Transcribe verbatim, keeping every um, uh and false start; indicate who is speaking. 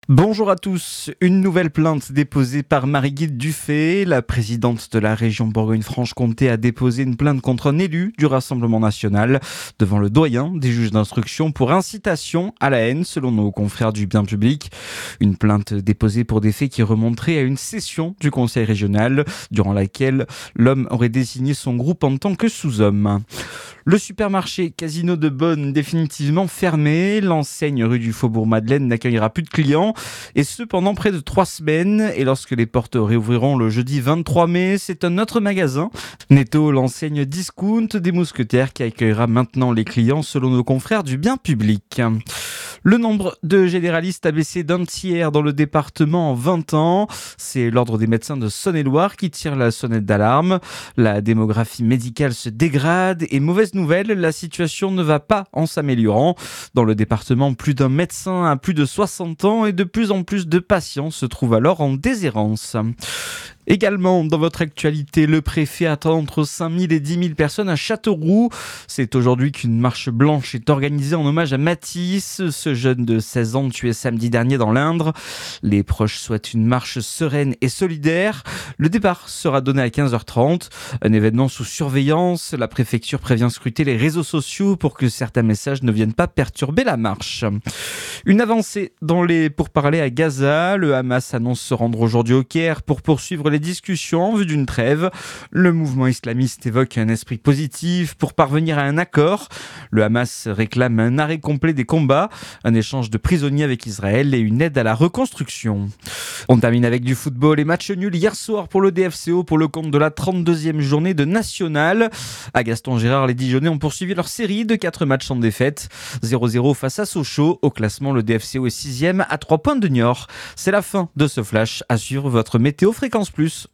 Speaker 1: Bonjour à tous. Une nouvelle plainte déposée par Marie-Guilde Dufay. La présidente de la région Bourgogne-Franche-Comté a déposé une plainte contre un élu du Rassemblement national devant le doyen des juges d'instruction pour incitation à la haine, selon nos confrères du bien public. Une plainte déposée pour des faits qui remonteraient à une session du conseil régional, durant laquelle l'homme aurait désigné son groupe en tant que sous-homme. Le supermarché Casino de Bonne définitivement fermé. L'enseigne rue du Faubourg-Madeleine n'accueillera plus de clients, et ce pendant près de trois semaines. Et lorsque les portes réouvriront le jeudi vingt-trois mai, c'est un autre magasin, Netto, l'enseigne discount des Mousquetaires, qui accueillera maintenant les clients selon nos confrères du bien public. Le nombre de généralistes a baissé d'un tiers dans le département en vingt ans. C'est l'ordre des médecins de Saône-et-Loire qui tire la sonnette d'alarme. La démographie médicale se dégrade et mauvaise nouvelle, la situation ne va pas en s'améliorant. Dans le département, plus d'un médecin a plus de soixante ans et de plus en plus de patients se trouvent alors en déshérence. Également, dans votre actualité, le préfet attend entre cinq mille et dix mille personnes à Châteauroux. C'est aujourd'hui qu'une marche blanche est organisée en hommage à Mathis, ce jeune de seize ans tué samedi dernier dans l'Indre. Les proches souhaitent une marche sereine et solidaire. Le départ sera donné à quinze heures trente. Un événement sous surveillance. La préfecture prévient scruter les réseaux sociaux pour que certains messages ne viennent pas perturber la marche. Une avancée dans les pourparlers à Gaza. Le Hamas annonce se rendre aujourd'hui au Caire pour poursuivre les discussions en vue d'une trêve. Le mouvement islamiste évoque un esprit positif pour parvenir à un accord. Le Hamas réclame un arrêt complet des combats, un échange de prisonniers avec Israël et une aide à la reconstruction. On termine avec du football et match nul hier soir pour le D F C O pour le compte de la trente-deuxième journée de National. À Gaston Gérard, les Dijonais ont poursuivi leur série de quatre matchs sans défaite. zéro zéro face à Sochaux. Au classement, le D F C O est sixième à trois points de Niort. C'est la fin de ce flash. À suivre votre météo Fréquence Plus.